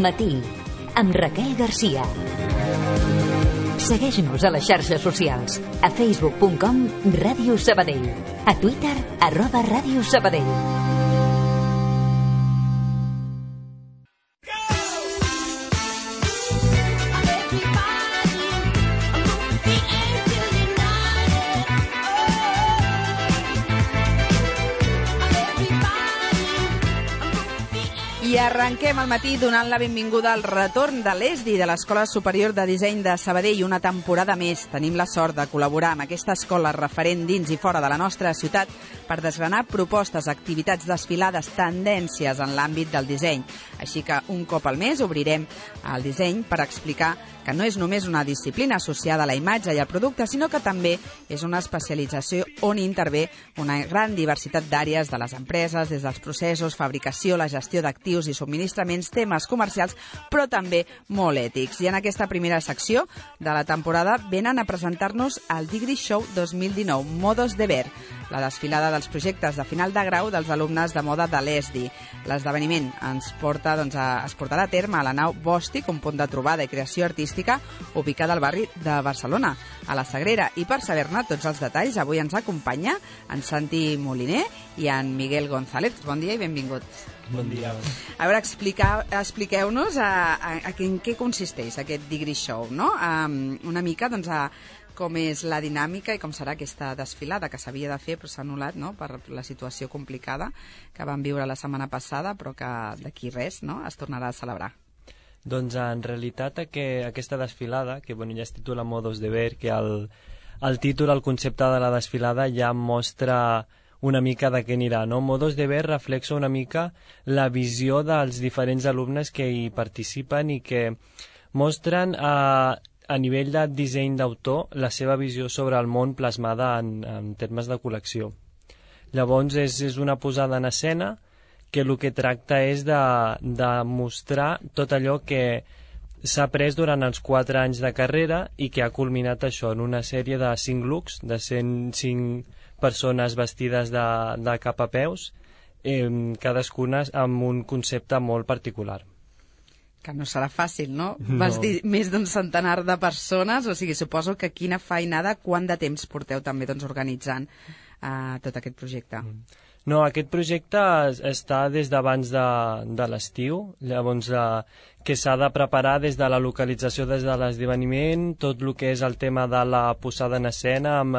matí, amb Raquel Garcia. Segueix-nos a les xarxes socials, a facebook.com/Ràdio Sabadell, a Twitter @Ràdio Sabadell. I arrenquem el matí donant la benvinguda al retorn de l'ESDI, de l'Escola Superior de Disseny de Sabadell. Una temporada més. Tenim la sort de col·laborar amb aquesta escola referent dins i fora de la nostra ciutat per desgranar propostes, activitats, desfilades, tendències en l'àmbit del disseny. Així que un cop al mes obrirem el disseny per explicar que no és només una disciplina associada a la imatge i al producte, sinó que també és una especialització on intervé una gran diversitat d'àrees de les empreses, des dels processos, fabricació, la gestió d'actius i subministraments, temes comercials, però també molt ètics. I en aquesta primera secció de la temporada venen a presentar-nos el Degree Show 2019, Modos de Ver, la desfilada dels projectes de final de grau dels alumnes de moda de l'ESDI. L'esdeveniment es portarà a terme a la nau Bòstic, un punt de trobada i creació artística ubicada al barri de Barcelona, a la Sagrera. I per saber-ne tots els detalls, avui ens acompanya en Santi Moliner i en Miguel González. Bon dia i benvinguts. Bon dia. A veure, expliqueu-nos en què consisteix aquest Degree Show, no? Una mica, doncs, com és la dinàmica i com serà aquesta desfilada que s'havia de fer però s'ha anul·lat, no?, per la situació complicada que vam viure la setmana passada, però que d'aquí res, no?, es tornarà a celebrar. Doncs en realitat aquesta desfilada, que ja es titula Modos de Ver, que el títol, el concepte de la desfilada ja mostra una mica de què anirà, no? Modos de Ver reflexa una mica la visió dels diferents alumnes que hi participen i que mostren a nivell de disseny d'autor la seva visió sobre el món plasmada en termes de col·lecció. Llavors és una posada en escena que el que tracta és de mostrar tot allò que s'ha après durant els 4 anys de carrera i que ha culminat això en una sèrie de 5 looks, de 105 persones vestides de cap a peus, cadascuna amb un concepte molt particular. Que no serà fàcil, no? No. Vas dir més d'un centenar de persones, o sigui, suposo que quina feinada, quant de temps porteu també doncs, organitzant tot aquest projecte? No, aquest projecte està des d'abans de l'estiu, llavors que s'ha de preparar des de la localització, des de l'esdeveniment, tot el que és el tema de la posada en escena, amb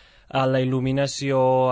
la il·luminació,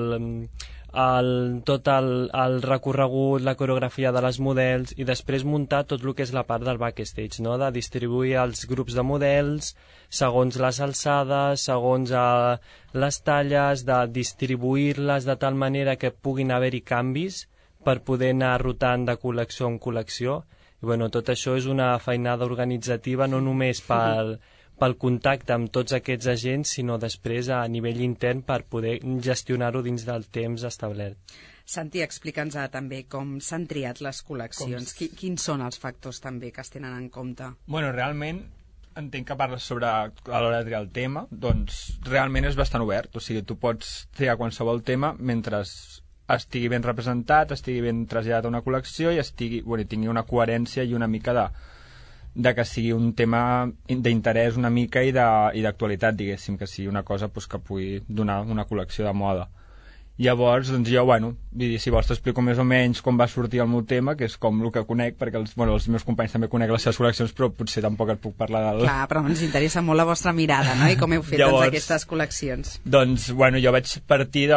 tot el recorregut, la coreografia de les models i després muntar tot el que és la part del backstage, no? De distribuir els grups de models segons les alçades, segons les talles, de distribuir-les de tal manera que puguin haver-hi canvis per poder anar rotant de col·lecció en col·lecció. I tot això és una feinada organitzativa no només pel contacte amb tots aquests agents, sinó després a nivell intern per poder gestionar-ho dins del temps establert. Santi, explica'ns també com s'han triat les col·leccions. Quins són els factors també que es tenen en compte? Bueno, realment, entenc que parles sobre a l'hora de triar el tema, doncs realment és bastant obert. O sigui, tu pots triar qualsevol tema mentre estigui ben representat, estigui ben traslladat a una col·lecció i tingui una coherència i una mica de que sigui un tema d'interès una mica i d'actualitat, diguéssim, que sigui una cosa que pugui donar una col·lecció de moda. Llavors, doncs jo, si vols t'explico més o menys com va sortir el meu tema, que és com el que conec, perquè els meus companys també conec les seves col·leccions, però potser tampoc et puc parlar del... Clar, però ens interessa molt la vostra mirada, no?, i com heu fet aquestes col·leccions. Doncs, jo vaig partir,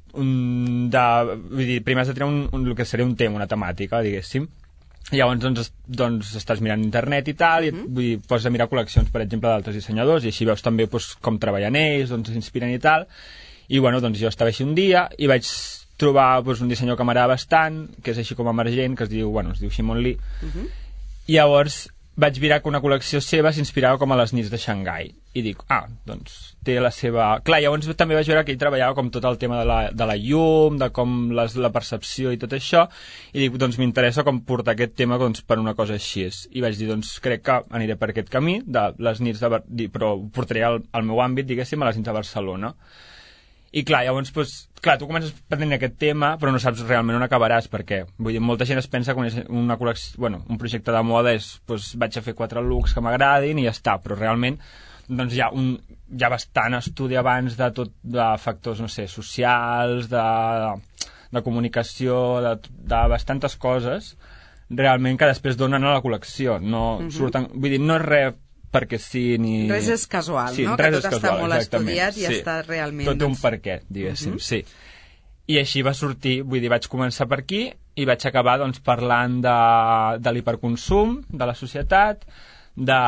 primer has de triar el que seria un tema, una temàtica, diguéssim. Llavors doncs estàs mirant internet i tal, i pots mirar col·leccions, per exemple, d'altres dissenyadors, i així veus també com treballen ells, s'inspiren i tal. I doncs jo estava així un dia i vaig trobar un dissenyador que m'agrada bastant, que és així com emergent, que es diu Shimon Lee. I llavors vaig mirar que una col·lecció seva s'inspirava com a les nits de Xangai. I dic, doncs té la seva... Clar, llavors també vaig veure que ell treballava com tot el tema de la llum, de com la percepció i tot això, i dic, doncs m'interessa com portar aquest tema per una cosa així. I vaig dir, crec que aniré per aquest camí, de les nits però portaré al meu àmbit, diguéssim, a les nits de Barcelona. I clar, llavors, tu comences pretenent aquest tema, però no saps realment on acabaràs, perquè, vull dir, molta gent es pensa que una col·lecció, bueno, un projecte de moda és, vaig a fer 4 looks que m'agradin i ja està, però realment, doncs hi ha bastant estudi abans de tot, de factors, no sé, socials, de comunicació, de bastantes coses, realment que després donen a la col·lecció, no surten, vull dir, no és res perquè sí, ni... Res és casual, no? Que tot està molt estudiat i està realment... Tot un per què, diguéssim, sí. I així va sortir, vull dir, vaig començar per aquí i vaig acabar doncs, parlant de l'hiperconsum, de la societat, de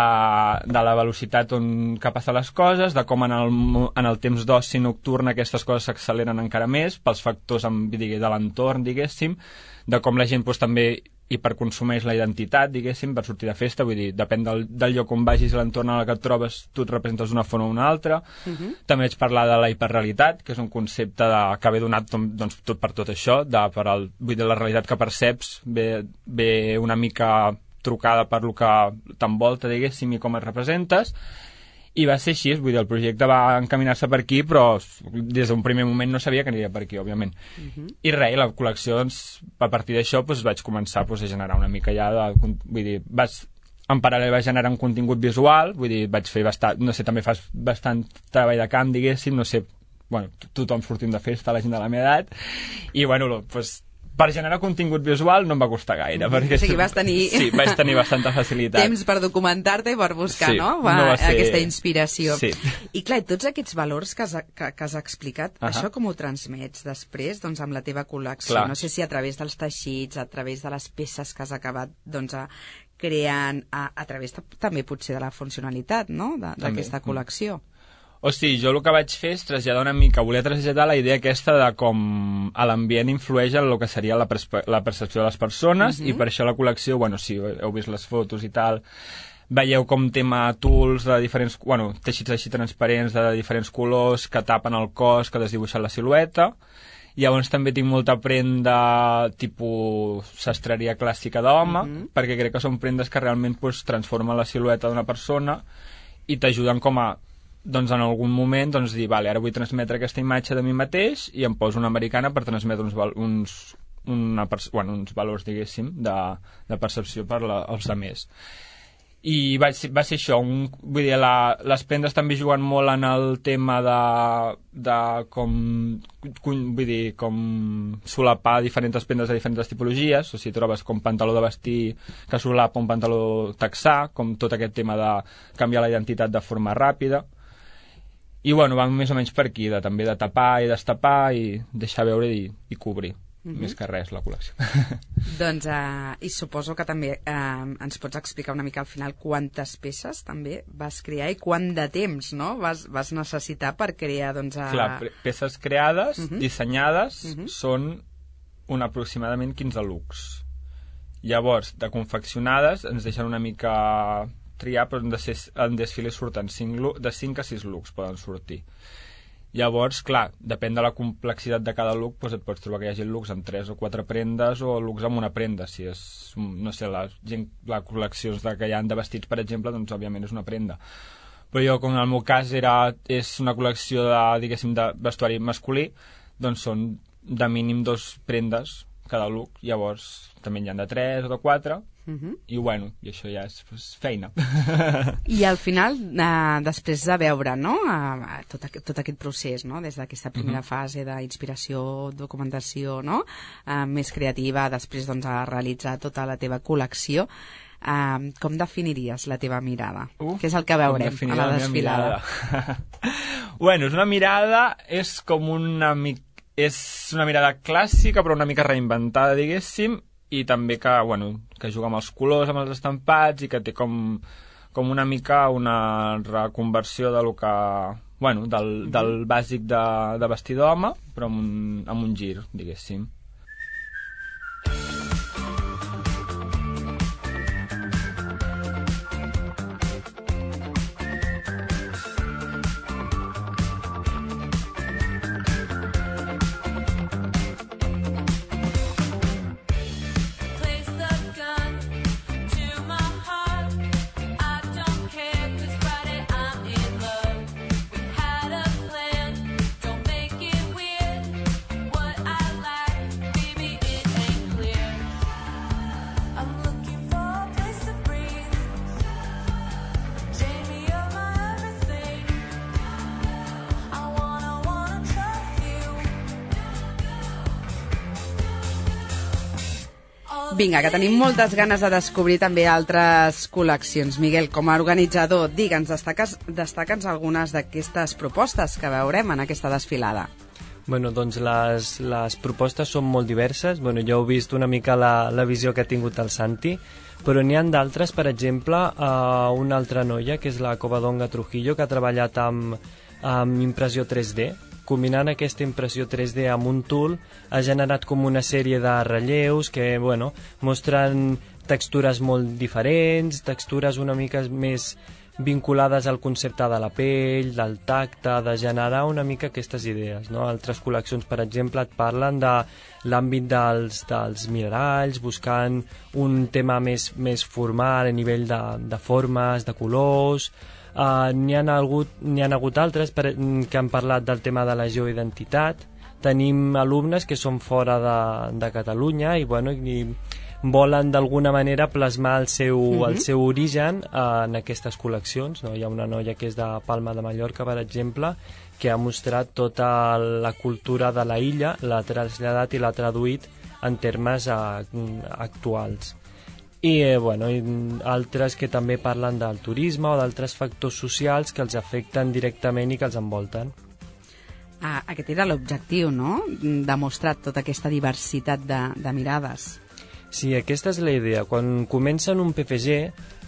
la velocitat que passen les coses, de com en el temps d'oci nocturn aquestes coses s'acceleren encara més, pels factors de l'entorn, diguéssim, de com la gent també hiperconsumeix la identitat, diguéssim, per sortir de festa, vull dir, depèn del lloc on vagis i l'entorn en el que et trobes, tu et representes d'una forma o una altra. També vaig parlar de la hiperrealitat, que és un concepte que ve donat doncs, tot per tot això, vull dir, la realitat que perceps ve una mica trucada per lo que t'envolta, diguéssim, i com et representes. I va ser així, vull dir, el projecte va encaminar-se per aquí, però des d'un primer moment no sabia que aniria per aquí, òbviament. I res, la col·lecció, doncs, a partir d'això, vaig començar a generar una mica ja vull dir, en paral·lel vaig generar un contingut visual, vull dir, vaig fer no sé, també fas bastant treball de camp, diguéssim, no sé, bueno, tothom sortint de festa, la gent de la meva edat, i bueno, per generar contingut visual no em va costar gaire. Perquè, o sigui, vas tenir... Sí, vaig tenir bastanta facilitat. Temps per documentar-te i per buscar, sí, no? Aquesta inspiració. Sí. I clar, tots aquests valors que has explicat, això com ho transmets després doncs, amb la teva col·lecció? Clar. No sé si a través dels teixits, a través de les peces que has acabat doncs, creant, a través també potser de la funcionalitat, no?, d'aquesta col·lecció. O sigui, jo el que vaig fer és voler traslladar la idea aquesta de com l'ambient influeix en el que seria la percepció de les persones, i per això la col·lecció, bueno, si heu vist les fotos i tal, veieu com tema tools de diferents, bueno, teixits així transparents de diferents colors que tapen el cos, que desdibuixen la silueta. Llavors també tinc molta prenda tipus sastreria clàssica d'home, perquè crec que són prendes que realment transformen la silueta d'una persona i t'ajuden com a, doncs en algun moment dir, vale, ara vull transmetre aquesta imatge de mi mateix i em poso una americana per transmetre uns valors, diguéssim, de percepció per als altres. I va ser això, vull dir, les prendes també juguen molt en el tema de vull dir, com solapar diferents prendes de diferents tipologies, o sigui, trobes com pantaló de vestir que solapa un pantaló texà, com tot aquest tema de canviar la identitat de forma ràpida. I bueno, va més o menys per aquí, també de tapar i destapar i deixar veure i cobrir, més que res, la col·lecció. Doncs, i suposo que també ens pots explicar una mica al final quantes peces també vas crear i quant de temps, no?, vas necessitar per crear, doncs... Clar, peces creades, dissenyades, són aproximadament 15 looks. Llavors, de confeccionades, ens deixen una mica... triar, però en desfile surten de 5 a 6 looks poden sortir. Llavors, clar, depèn de la complexitat de cada look, doncs et pots trobar que hi hagi looks amb 3 o 4 prendes o looks amb una prenda. Si és, no sé, la col·lecció que hi ha de vestits, per exemple, doncs òbviament és una prenda. Però jo, com en el meu cas és una col·lecció diguéssim, de vestuari masculí, doncs són de mínim 2 prendes cada look. Llavors, també n'hi ha de 3 o de 4, i bueno, i això ja és feina. I al final, després de veure, no?, tot aquest procés, no?, des d'aquesta primera fase d'inspiració, documentació, no?, més creativa, després doncs a realitzar tota la teva col·lecció, com definiries la teva mirada? Què és el que veurem a la desfilada? Bueno, és una mirada, és una mirada clàssica però una mica reinventada, diguéssim, i també que juga amb els colors, amb els estampats, i que té com una mica una reconversió de lo que, del bàsic de vestir d'home, però amb un gir, diguéssim. Make it Vinga, que tenim moltes ganes de descobrir també altres col·leccions. Miguel, com a organitzador, digue'ns, destaca'ns algunes d'aquestes propostes que veurem en aquesta desfilada. Bueno, doncs les propostes són molt diverses. Bueno, ja heu vist una mica la visió que ha tingut el Santi, però n'hi ha d'altres, per exemple, una altra noia, que és la Covadonga Trujillo, que ha treballat amb impressió 3D. Combinant aquesta impressió 3D amb un tool, ha generat com una sèrie de relleus que, bueno, mostren textures molt diferents, textures una mica més vinculades al concepte de la pell, del tacte, de generar una mica aquestes idees, no? Altres col·leccions, per exemple, et parlen de l'àmbit dels minerals, buscant un tema més formal a nivell de formes, de colors. N'hi han hagut altres que han parlat del tema de la geoidentitat. Tenim alumnes que són fora de Catalunya i, bueno, i volen d'alguna manera plasmar el seu origen en aquestes col·leccions, no? Hi ha una noia que és de Palma de Mallorca, per exemple, que ha mostrat tota la cultura de la illa, l'ha traslladat i l'ha traduït en termes actuals. I, bueno, altres que també parlen del turisme o d'altres factors socials que els afecten directament i que els envolten. Aquest era l'objectiu, no? Demostrar tota aquesta diversitat de mirades. Sí, aquesta és la idea. Quan comencen un PFG,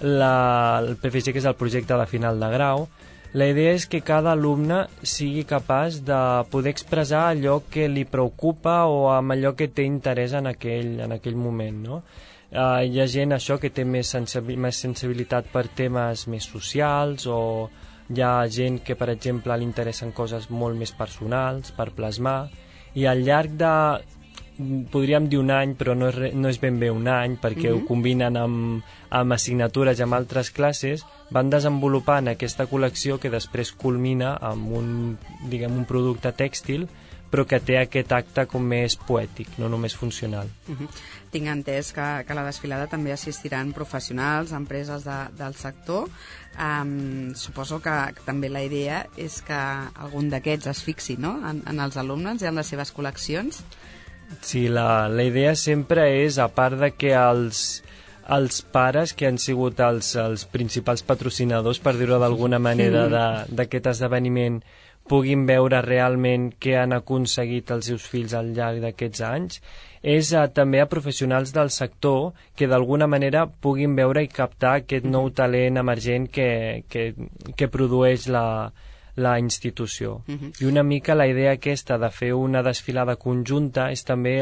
el PFG, que és el projecte de final de grau, la idea és que cada alumne sigui capaç de poder expressar allò que li preocupa o amb allò que té interès en aquell moment, no? Hi ha gent això que té més sensibilitat per temes més socials, o hi ha gent que, per exemple, li interessen coses molt més personals per plasmar, i al llarg de, podríem dir un any, però no és ben bé un any, perquè ho combinen amb assignatures i amb altres classes, van desenvolupant aquesta col·lecció que després culmina amb un producte tèxtil, però que té aquest acte com més poètic, no només funcional. Tinc entès que a la desfilada també assistiran professionals, empreses del sector. Suposo que també la idea és que algun d'aquests es fixi, no?, en els alumnes i en les seves col·leccions. Sí, la idea sempre és, a part de que els pares, que han sigut els principals patrocinadors, per dir-ho d'alguna manera, d'aquest esdeveniment, puguin veure realment què han aconseguit els seus fills al llarg d'aquests anys, és també a professionals del sector que d'alguna manera puguin veure i captar aquest nou talent emergent que produeix la institució. I una mica la idea aquesta de fer una desfilada conjunta és també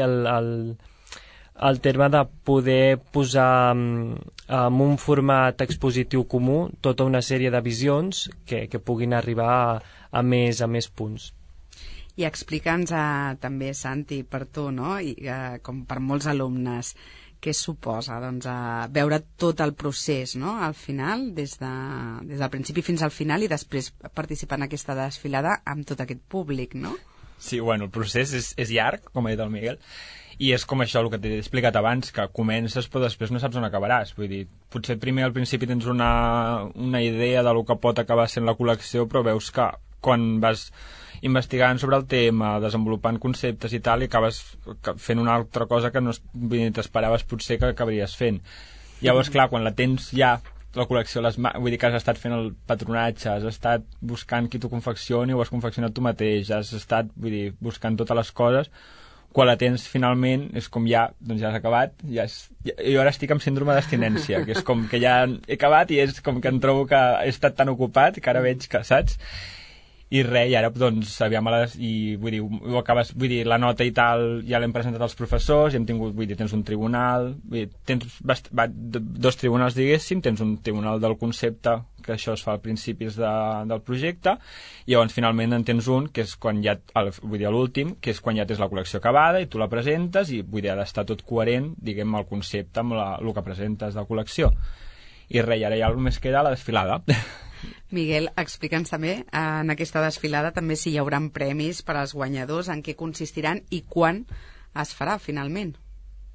el terme de poder posar en un format expositiu comú tota una sèrie de visions que puguin arribar a més punts. I explica'ns també, Santi, per tu, no?, i com per molts alumnes, què suposa veure tot el procés, no?, al final, des del principi fins al final, i després participar en aquesta desfilada amb tot aquest públic, no? Sí, bueno, el procés és llarg, com ha dit el Miguel, i és com això, el que t'he explicat abans, que comences però després no saps on acabaràs. Vull dir, potser primer al principi tens una idea de lo que pot acabar sent la col·lecció, però veus que quan vas investigant sobre el tema, desenvolupant conceptes i tal, i acabes fent una altra cosa que no t'esperaves potser que acabaries fent. Llavors, clar, quan la tens ja, la col·lecció, vull dir que has estat fent el patronatge, has estat buscant qui t'ho confeccioni, o has confeccionat tu mateix, has estat, vull dir, buscant totes les coses, quan la tens finalment és com ja has acabat, jo ara estic amb síndrome d'abstinència, que és com que ja he acabat i és com que em trobo que he estat tan ocupat que ara veig que, saps? I res, i ara, doncs, vull dir, la nota i tal ja l'hem presentat als professors, i hem tingut, vull dir, tens un tribunal, tens dos tribunals, diguéssim, tens un tribunal del concepte, que això es fa al principis del projecte, i llavors finalment en tens un, que és quan ja, vull dir, l'últim, que és quan ja tens la col·lecció acabada i tu la presentes, i vull dir, ha d'estar tot coherent, diguem, el concepte amb el que presentes de la col·lecció. I res, ara ja només queda la desfilada. Miguel, explica'ns també en aquesta desfilada també si hi haurà premis per als guanyadors, en què consistiran i quan es farà finalment.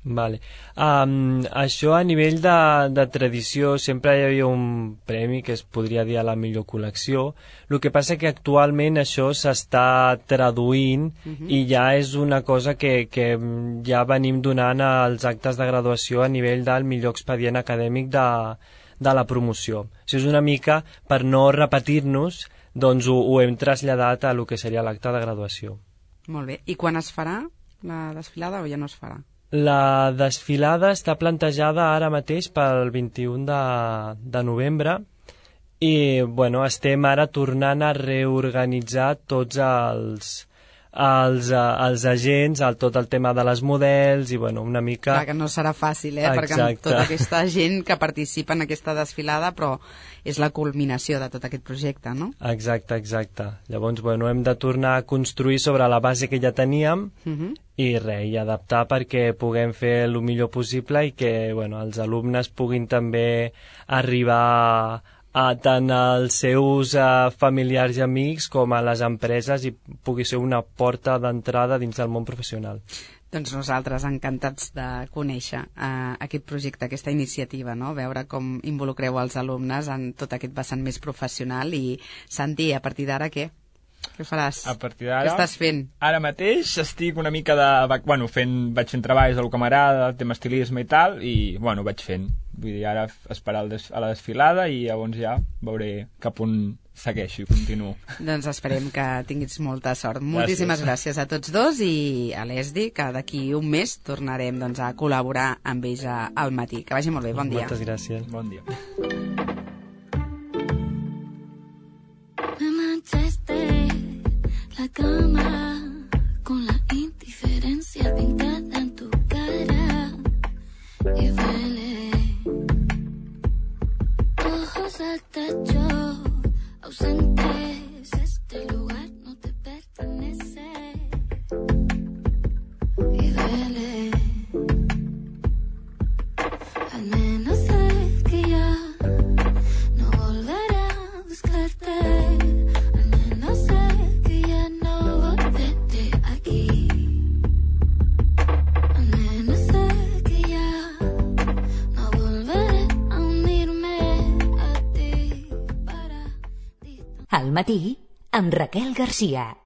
Vale. Això a nivell de tradició sempre hi havia un premi que es podria dir a la millor col·lecció. El que passa que actualment això s'està traduint i ja és una cosa que ja venim donant als actes de graduació a nivell del millor expedient acadèmic de la promoció. O sigui, és una mica per no repetir-nos, doncs ho hem traslladat a lo que seria l'acte de graduació. Molt bé. I quan es farà la desfilada o ja no es farà? La desfilada està plantejada ara mateix pel 21 de novembre i bueno, estem ara tornant a reorganitzar tots els agents, tot el tema de les models i bueno, una mica... Clar, que no serà fàcil, perquè amb tota aquesta gent que participa en aquesta desfilada, però és la culminació de tot aquest projecte, no? Exacte. Llavors, bueno, hem de tornar a construir sobre la base que ja teníem i adaptar perquè puguem fer el millor possible i que bueno, els alumnes puguin també arribar a tant als seus familiars i amics com a les empreses i pugui ser una porta d'entrada dins del món professional. Doncs nosaltres encantats de conèixer aquest projecte, aquesta iniciativa, no? Veure com involucreu els alumnes en tot aquest vessant més professional i, Santi, a partir d'ara què? Què faràs? A partir d'ara... Què estàs fent? Ara mateix estic una mica de... Bueno, vaig fent treballs del que m'agrada, el tema estilisme i tal, i bueno, vaig fent. Vull dir, ara esperar a la desfilada i llavors ja veuré cap on segueixo i continuo. Doncs esperem que tinguis molta sort. Moltíssimes gràcies a tots dos i a l'ESDI, que d'aquí un mes tornarem a col·laborar amb ells al matí. Que vagi molt bé, bon dia. Moltes gràcies. Bon dia. La cama con la indiferencia pintada en tu cara y duele. Ojos al techo, ausentes, este lugar no te pertenece y duele. Al menos sé que ya no volveré a buscarte. Al matí, amb Raquel Garcia.